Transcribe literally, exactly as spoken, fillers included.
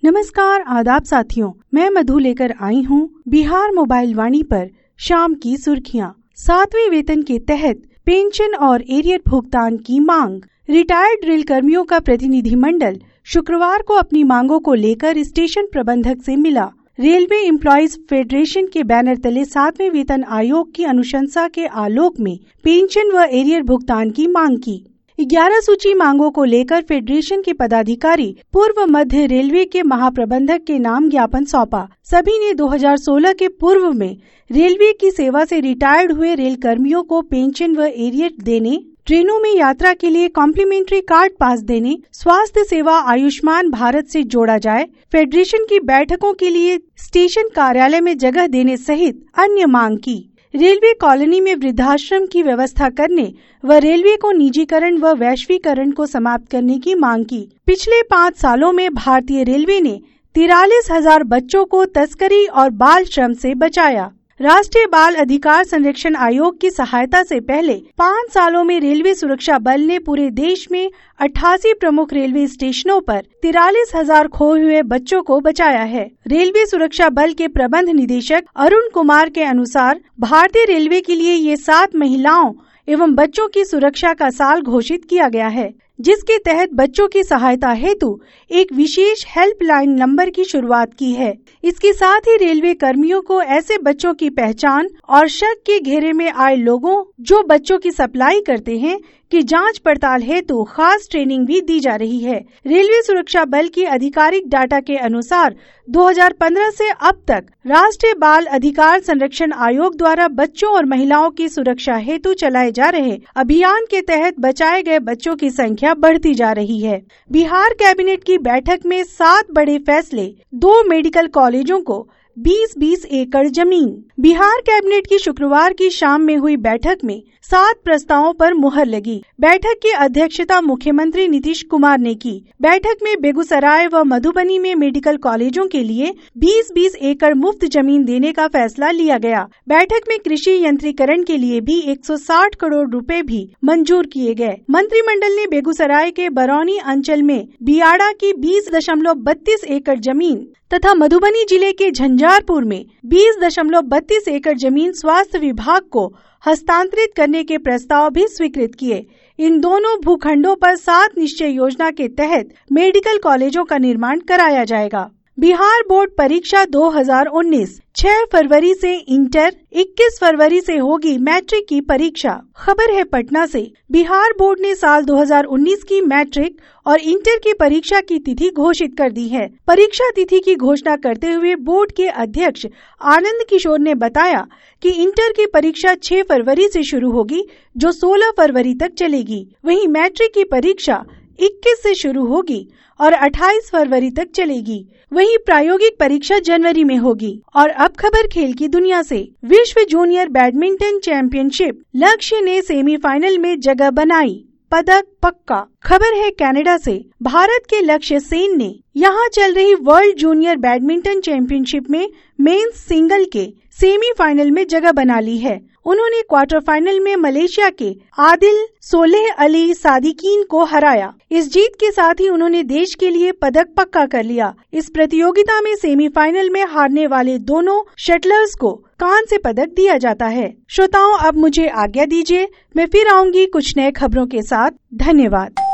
नमस्कार, आदाब साथियों, मैं मधु लेकर आई हूँ बिहार मोबाइल वाणी पर शाम की सुर्खियाँ। सातवें वेतन के तहत पेंशन और एरियर भुगतान की मांग। रिटायर्ड रेल कर्मियों का प्रतिनिधिमंडल शुक्रवार को अपनी मांगों को लेकर स्टेशन प्रबंधक से मिला। रेलवे एम्प्लॉइज फेडरेशन के बैनर तले सातवें वेतन आयोग की अनुशंसा के आलोक में पेंशन व एरियर भुगतान की मांग की। ग्यारह सूची मांगों को लेकर फेडरेशन के पदाधिकारी पूर्व मध्य रेलवे के महाप्रबंधक के नाम ज्ञापन सौंपा। सभी ने दो हज़ार सोलह के पूर्व में रेलवे की सेवा से रिटायर्ड हुए रेल कर्मियों को पेंशन व एरियर देने, ट्रेनों में यात्रा के लिए कॉम्प्लीमेंट्री कार्ड पास देने, स्वास्थ्य सेवा आयुष्मान भारत से जोड़ा जाए, फेडरेशन की बैठकों के लिए स्टेशन कार्यालय में जगह देने सहित अन्य मांग की। रेलवे कॉलोनी में वृद्धाश्रम की व्यवस्था करने व रेलवे को निजीकरण व वैश्वीकरण को समाप्त करने की मांग की। पिछले पाँच सालों में भारतीय रेलवे ने तिरालीस हजार बच्चों को तस्करी और बाल श्रम से बचाया। राष्ट्रीय बाल अधिकार संरक्षण आयोग की सहायता से पहले पाँच सालों में रेलवे सुरक्षा बल ने पूरे देश में अट्ठासी प्रमुख रेलवे स्टेशनों पर तिरालीस हजार खोए हुए बच्चों को बचाया है। रेलवे सुरक्षा बल के प्रबंध निदेशक अरुण कुमार के अनुसार भारतीय रेलवे के लिए ये सात महिलाओं एवं बच्चों की सुरक्षा का साल घोषित किया गया है, जिसके तहत बच्चों की सहायता हेतु एक विशेष हेल्पलाइन नंबर की शुरुआत की है। इसके साथ ही रेलवे कर्मियों को ऐसे बच्चों की पहचान और शक के घेरे में आए लोगों जो बच्चों की सप्लाई करते हैं की जांच पड़ताल हेतु खास ट्रेनिंग भी दी जा रही है। रेलवे सुरक्षा बल की आधिकारिक डाटा के अनुसार दो हज़ार पंद्रह से अब तक राष्ट्रीय बाल अधिकार संरक्षण आयोग द्वारा बच्चों और महिलाओं की सुरक्षा हेतु चलाए जा रहे अभियान के तहत बचाए गए बच्चों की संख्या बढ़ती जा रही है। बिहार कैबिनेट की बैठक में सात बड़े फैसले, दो मेडिकल कॉलेजों को बीस बीस एकड़ जमीन। बिहार कैबिनेट की शुक्रवार की शाम में हुई बैठक में सात प्रस्तावों पर मुहर लगी। बैठक की अध्यक्षता मुख्यमंत्री नीतीश कुमार ने की। बैठक में बेगूसराय व मधुबनी में मेडिकल कॉलेजों के लिए बीस बीस एकड़ मुफ्त जमीन देने का फैसला लिया गया। बैठक में कृषि यंत्रीकरण के लिए भी एक सौ साठ करोड़ रुपए भी मंजूर किए गए। मंत्रिमंडल ने बेगूसराय के बरौनी अंचल में बियाड़ा की बीस दशमलव बत्तीस एकड़ जमीन तथा मधुबनी जिले के झंझारपुर में बीस दशमलव बत्तीस एकड़ जमीन स्वास्थ्य विभाग को हस्तांतरित करने के प्रस्ताव भी स्वीकृत किए। इन दोनों भूखंडों पर सात निश्चय योजना के तहत मेडिकल कॉलेजों का निर्माण कराया जाएगा। बिहार बोर्ड परीक्षा दो हज़ार उन्नीस छह फरवरी से इंटर, इक्कीस फरवरी से होगी मैट्रिक की परीक्षा। खबर है पटना से। बिहार बोर्ड ने साल दो हज़ार उन्नीस की मैट्रिक और इंटर की परीक्षा की तिथि घोषित कर दी है। परीक्षा तिथि की घोषणा करते हुए बोर्ड के अध्यक्ष आनंद किशोर ने बताया कि इंटर की परीक्षा छह फरवरी से शुरू होगी, जो सोलह फरवरी तक चलेगी। वहीं मैट्रिक की परीक्षा इक्कीस से शुरू होगी और अट्ठाईस फरवरी तक चलेगी। वहीं प्रायोगिक परीक्षा जनवरी में होगी। और अब खबर खेल की दुनिया से। विश्व जूनियर बैडमिंटन चैंपियनशिप, लक्ष्य ने सेमीफाइनल में जगह बनाई, पदक पक्का। खबर है कनाडा से। भारत के लक्ष्य सेन ने यहाँ चल रही वर्ल्ड जूनियर बैडमिंटन चैंपियनशिप में मेंस सिंगल के सेमीफाइनल में जगह बना ली है। उन्होंने क्वार्टर फाइनल में मलेशिया के आदिल सोलेह अली सादिकीन को हराया। इस जीत के साथ ही उन्होंने देश के लिए पदक पक्का कर लिया। इस प्रतियोगिता में सेमीफाइनल में हारने वाले दोनों शटलर्स को कांस्य पदक दिया जाता है। श्रोताओं, अब मुझे आज्ञा दीजिए, मैं फिर आऊंगी कुछ नए खबरों के साथ। धन्यवाद।